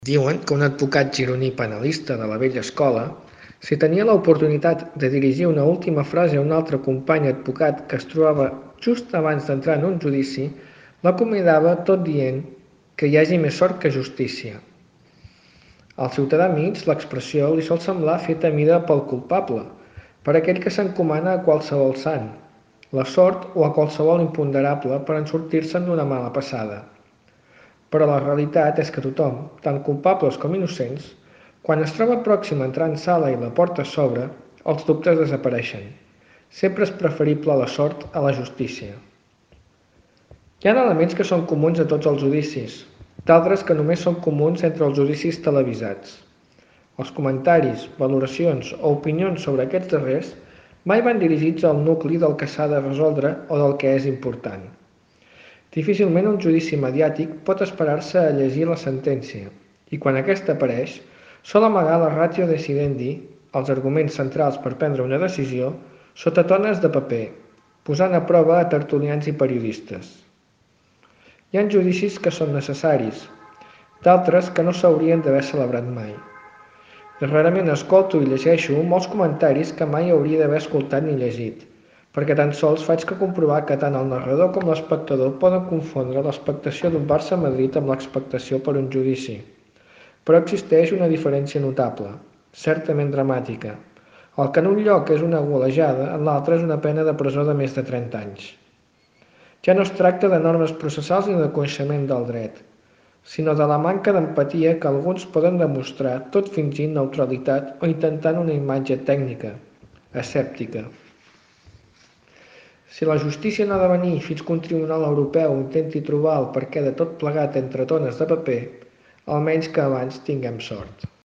Diuen que un advocat gironí penalista de la vella escola, si tenia l'oportunitat de dirigir una última frase a un altre company advocat que es trobava just abans d'entrar en un judici, l'acomiadava tot dient que hi hagi més sort que justícia. Al ciutadà mig l'expressió li sol semblar feta a mida pel culpable, per aquell que s'encomana a qualsevol sant, la sort o a qualsevol imponderable per en sortir-se'n d'una mala passada. Però la realitat és que tothom, tant culpables com innocents, quan es troba pròxim a entrar en sala i la porta s'obre, els dubtes desapareixen. Sempre és preferible la sort a la justícia. Hi ha elements que són comuns a tots els judicis, d'altres que només són comuns entre els judicis televisats. Els comentaris, valoracions o opinions sobre aquests darrers mai van dirigits al nucli del que s'ha de resoldre o del que és important. Difícilment un judici mediàtic pot esperar-se a llegir la sentència i quan aquesta apareix sol amagar la ratio decidendi, els arguments centrals per prendre una decisió, sota tones de paper, posant a prova a tertulians i periodistes. Hi ha judicis que són necessaris, d'altres que no s'haurien d'haver celebrat mai. Rarament escolto i llegeixo molts comentaris que mai hauria d'haver escoltat ni llegit, perquè tan sols faig que comprovar que tant el narrador com l'espectador poden confondre l'expectació d'un Barça-Madrid amb l'expectació per un judici. Però existeix una diferència notable, certament dramàtica. El que en un lloc és una golejada, en l'altre és una pena de presó de més de 30 anys. Ja no es tracta de normes processals ni de coneixement del dret, sinó de la manca d'empatia que alguns poden demostrar tot fingint neutralitat o intentant una imatge tècnica, escèptica. Si la justícia no ha de venir fins que un tribunal europeu intenti trobar el perquè de tot plegat entre tones de paper, almenys que abans tinguem sort.